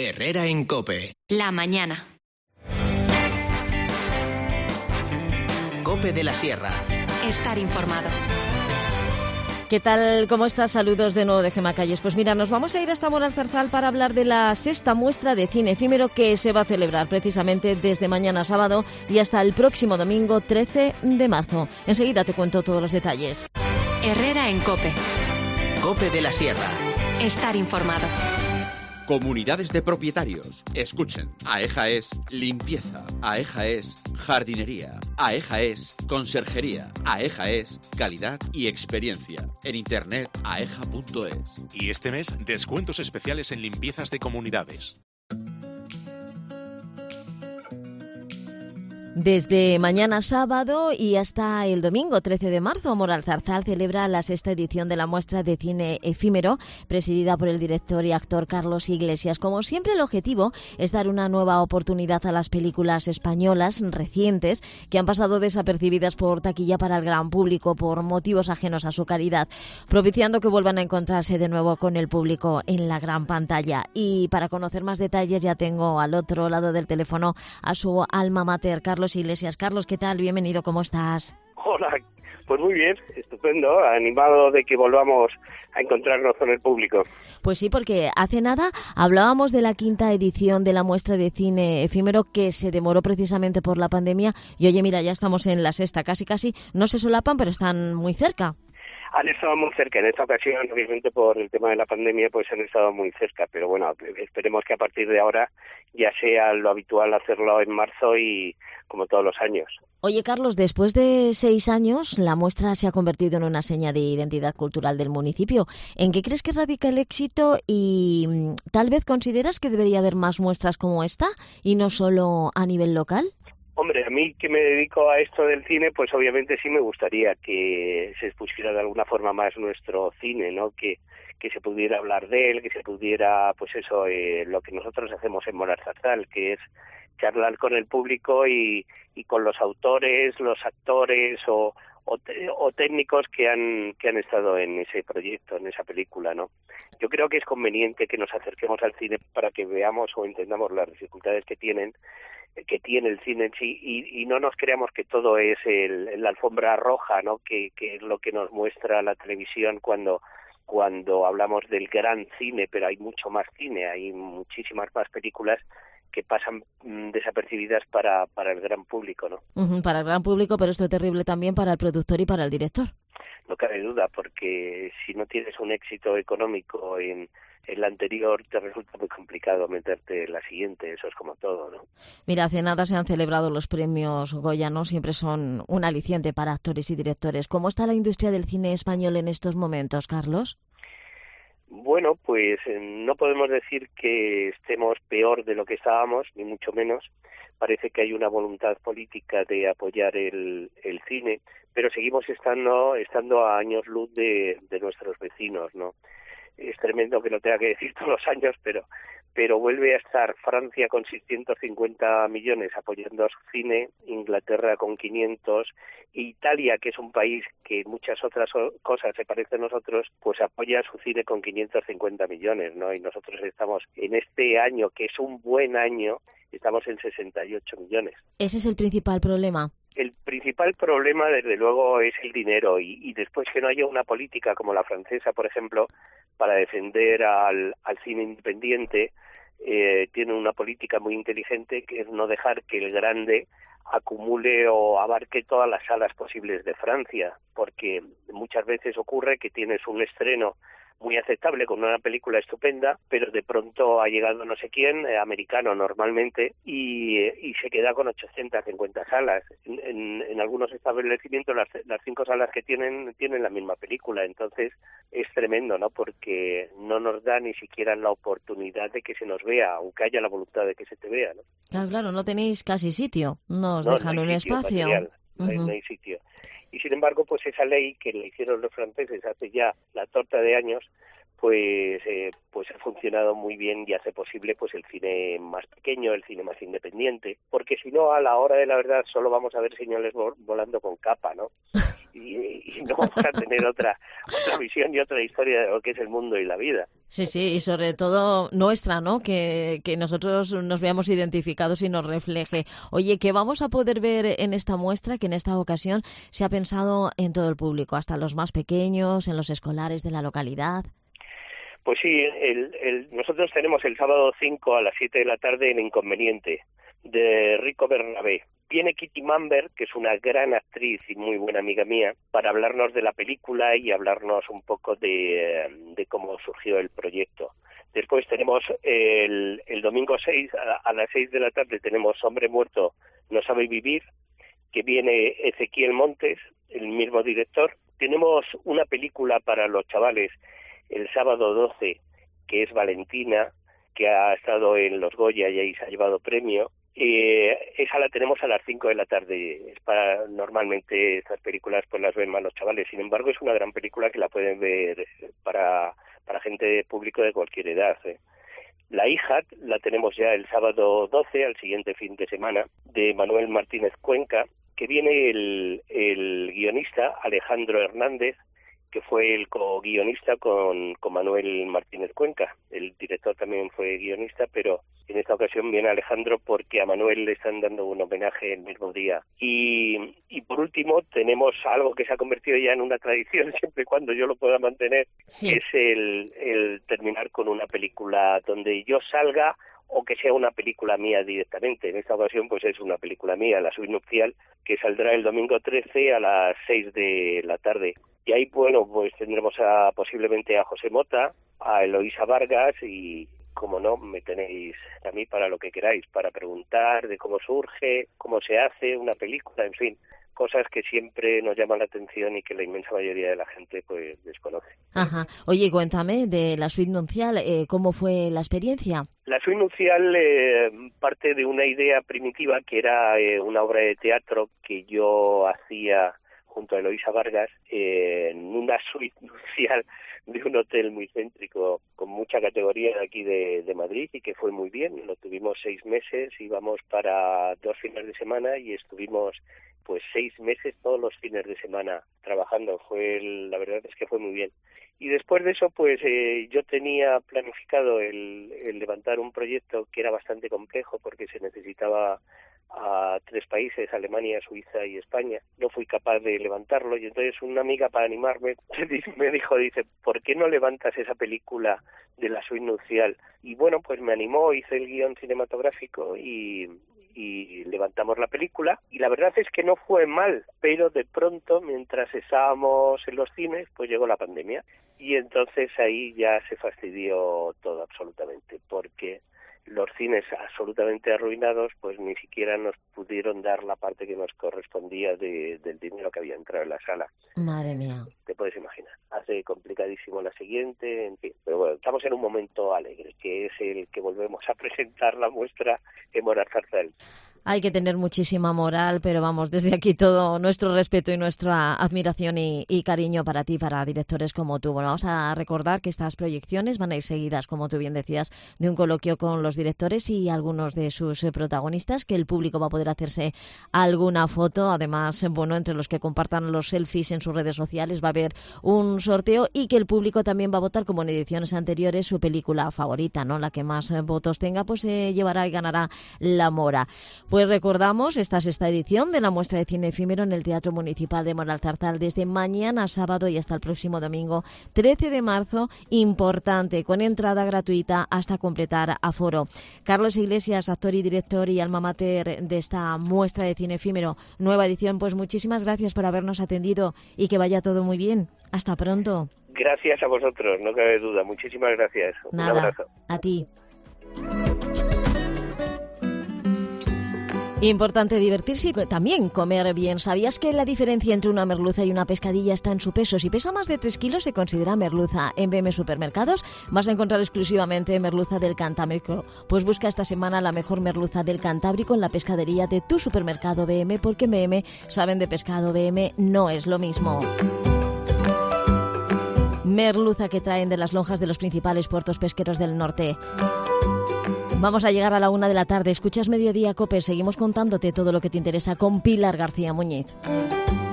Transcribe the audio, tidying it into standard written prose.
Herrera en COPE. La mañana. COPE de la Sierra. Estar informado. ¿Qué tal? ¿Cómo estás? Saludos de nuevo de Gemma Calles. Pues mira, nos vamos a ir hasta Moralzarzal para hablar de la 6ª muestra de cine efímero que se va a celebrar precisamente desde mañana sábado y hasta el próximo domingo 13 de marzo. Enseguida te cuento todos los detalles. Herrera en COPE. COPE de la Sierra. Estar informado. Comunidades de propietarios. Escuchen. AEJA es limpieza. AEJA es jardinería. AEJA es conserjería. AEJA es calidad y experiencia. En internet aeja.es. Y este mes, descuentos especiales en limpiezas de comunidades. Desde mañana sábado y hasta el domingo 13 de marzo, Moralzarzal celebra la 6ª edición de la muestra de cine efímero, presidida por el director y actor Carlos Iglesias. Como siempre, el objetivo es dar una nueva oportunidad a las películas españolas recientes que han pasado desapercibidas por taquilla para el gran público por motivos ajenos a su calidad, propiciando que vuelvan a encontrarse de nuevo con el público en la gran pantalla. Y para conocer más detalles ya tengo al otro lado del teléfono a su alma mater, Carlos Iglesias. Carlos, ¿qué tal? Bienvenido, ¿cómo estás? Hola, pues muy bien, estupendo, animado de que volvamos a encontrarnos con el público. Pues sí, porque hace nada hablábamos de la 5ª edición de la muestra de cine efímero que se demoró precisamente por la pandemia y oye, mira, ya estamos en la 6ª, casi, no se solapan, pero están muy cerca. Han estado muy cerca en esta ocasión, obviamente por el tema de la pandemia, pues han estado muy cerca, pero bueno, esperemos que a partir de ahora ya sea lo habitual hacerlo en marzo y como todos los años. Oye, Carlos, después de 6 años, la muestra se ha convertido en una seña de identidad cultural del municipio. ¿En qué crees que radica el éxito y tal vez consideras que debería haber más muestras como esta y no solo a nivel local? Hombre, a mí que me dedico a esto del cine, pues obviamente sí me gustaría que se expusiera de alguna forma más nuestro cine, ¿no? Que se pudiera hablar de él, que se pudiera, pues eso, lo que nosotros hacemos en Moralzarzal, que es charlar con el público y con los autores, los actores o técnicos que han estado en ese proyecto, en esa película, ¿no? Yo creo que es conveniente que nos acerquemos al cine para que veamos o entendamos las dificultades que tiene el cine en sí y no nos creamos que todo es la alfombra roja, ¿no? Que es lo que nos muestra la televisión cuando hablamos del gran cine, pero hay mucho más cine, hay muchísimas más películas que pasan desapercibidas para el gran público, ¿no? Para el gran público, pero esto es terrible también para el productor y para el director. No cabe duda, porque si no tienes un éxito económico en la anterior, te resulta muy complicado meterte en la siguiente, eso es como todo, ¿no? Mira, hace nada se han celebrado los premios Goya, ¿no? Siempre son un aliciente para actores y directores. ¿Cómo está la industria del cine español en estos momentos, Carlos? Bueno, pues no podemos decir que estemos peor de lo que estábamos, ni mucho menos. Parece que hay una voluntad política de apoyar el cine, pero seguimos estando a años luz de nuestros vecinos, ¿no? Es tremendo que lo tenga que decir todos los años, pero vuelve a estar Francia con 650 millones apoyando a su cine, Inglaterra con 500, Italia, que es un país que en muchas otras cosas se parece a nosotros, pues apoya a su cine con 550 millones, ¿no? Y nosotros estamos en este año, que es un buen año, estamos en 68 millones. ¿Ese es el principal problema? El principal problema, desde luego, es el dinero y después que no haya una política como la francesa, por ejemplo, para defender al cine independiente. Tiene una política muy inteligente que es no dejar que el grande acumule o abarque todas las salas posibles de Francia, porque muchas veces ocurre que tienes un estreno muy aceptable con una película estupenda, pero de pronto ha llegado no sé quién, americano normalmente, y se queda con 850 salas. En algunos establecimientos las 5 salas que tienen la misma película, entonces es tremendo, ¿no? Porque no nos da ni siquiera la oportunidad de que se nos vea, aunque haya la voluntad de que se te vea, ¿no? Claro, no tenéis casi sitio, no os dejan un espacio. No hay sitio. Y sin embargo, pues esa ley que le hicieron los franceses hace ya la torta de años, pues ha funcionado muy bien y hace posible pues el cine más pequeño, el cine más independiente, porque si no, a la hora de la verdad solo vamos a ver señores volando con capa, ¿no? Y no vamos a tener otra visión y otra historia de lo que es el mundo y la vida. Sí, y sobre todo nuestra, ¿no? Que nosotros nos veamos identificados y nos refleje. Oye, ¿qué vamos a poder ver en esta muestra? Que en esta ocasión se ha pensado en todo el público, hasta los más pequeños, en los escolares de la localidad. Pues sí, nosotros tenemos el sábado 5 a las 7 de la tarde El Inconveniente, de Rico Bernabé. Viene Kitty Mamber, que es una gran actriz y muy buena amiga mía, para hablarnos de la película y hablarnos un poco de cómo surgió el proyecto. Después tenemos el domingo 6 a las 6 de la tarde tenemos Hombre Muerto no sabe vivir, que viene Ezequiel Montes, el mismo director. Tenemos una película para los chavales el sábado 12, que es Valentina, que ha estado en los Goya y ahí se ha llevado premio. Esa la tenemos a las 5 de la tarde. Normalmente estas películas pues las ven más los chavales. Sin embargo, es una gran película que la pueden ver para gente de público de cualquier edad. La hija la tenemos ya el sábado 12, al siguiente fin de semana, de Manuel Martínez Cuenca, que viene el guionista Alejandro Hernández, que fue el co-guionista con Manuel Martínez Cuenca. El director también fue guionista, pero en esta ocasión viene Alejandro porque a Manuel le están dando un homenaje el mismo día. Y por último tenemos algo que se ha convertido ya en una tradición, siempre y cuando yo lo pueda mantener, sí, que es el terminar con una película donde yo salga o que sea una película mía directamente. En esta ocasión pues es una película mía, La Suite Nupcial, que saldrá el domingo 13 a las 6 de la tarde. Y ahí, bueno, pues tendremos posiblemente a José Mota, a Eloísa Vargas y, como no, me tenéis a mí para lo que queráis, para preguntar de cómo surge, cómo se hace una película, en fin, cosas que siempre nos llaman la atención y que la inmensa mayoría de la gente pues desconoce. Ajá. Oye, cuéntame de La Suite Nupcial, ¿cómo fue la experiencia? La Suite Nupcial parte de una idea primitiva que era una obra de teatro que yo hacía junto a Eloísa Vargas, en una suite nupcial de un hotel muy céntrico, con mucha categoría de aquí de Madrid, y que fue muy bien. Lo tuvimos 6 meses, íbamos para 2 fines de semana y estuvimos pues 6 meses todos los fines de semana trabajando. La verdad es que fue muy bien. Y después de eso, pues yo tenía planificado el levantar un proyecto que era bastante complejo porque se necesitaba a 3 países, Alemania, Suiza y España. No fui capaz de levantarlo y entonces una amiga, para animarme, me dijo, ¿por qué no levantas esa película de La Suite Nupcial? Y bueno, pues me animó, hice el guión cinematográfico y levantamos la película, y la verdad es que no fue mal, pero de pronto, mientras estábamos en los cines, pues llegó la pandemia y entonces ahí ya se fastidió todo absolutamente, porque los cines absolutamente arruinados pues ni siquiera nos pudieron dar la parte que nos correspondía del dinero que había entrado en la sala. Madre mía. Te puedes imaginar. Hace complicadísimo la siguiente, en fin. Pero bueno, estamos en un momento alegre, que es el que volvemos a presentar la muestra en Moral Zarzal. Hay que tener muchísima moral, pero vamos, desde aquí todo nuestro respeto y nuestra admiración y cariño para ti, para directores como tú. Bueno, vamos a recordar que estas proyecciones van a ir seguidas, como tú bien decías, de un coloquio con los directores y algunos de sus protagonistas, que el público va a poder hacerse alguna foto. Además, bueno, entre los que compartan los selfies en sus redes sociales va a haber un sorteo, y que el público también va a votar, como en ediciones anteriores, su película favorita, ¿no? La que más votos tenga, pues se llevará y ganará la mora. Pues recordamos esta 6ª edición de la muestra de cine efímero en el Teatro Municipal de Moralzarzal desde mañana sábado y hasta el próximo domingo 13 de marzo, importante, con entrada gratuita hasta completar aforo. Carlos Iglesias, actor y director y alma mater de esta muestra de cine efímero, nueva edición, pues muchísimas gracias por habernos atendido y que vaya todo muy bien. Hasta pronto. Gracias a vosotros, no cabe duda. Muchísimas gracias. Nada, un abrazo. A ti. Importante divertirse y también comer bien. ¿Sabías que la diferencia entre una merluza y una pescadilla está en su peso? Si pesa más de 3 kilos se considera merluza. En BM Supermercados vas a encontrar exclusivamente merluza del Cantábrico. Pues busca esta semana la mejor merluza del Cantábrico en la pescadería de tu supermercado BM, porque en BM saben de pescado. BM no es lo mismo. merluza que traen de las lonjas de los principales puertos pesqueros del norte. Vamos a llegar a la 1 de la tarde. Escuchas Mediodía Cope. Seguimos contándote todo lo que te interesa con Pilar García Muñiz.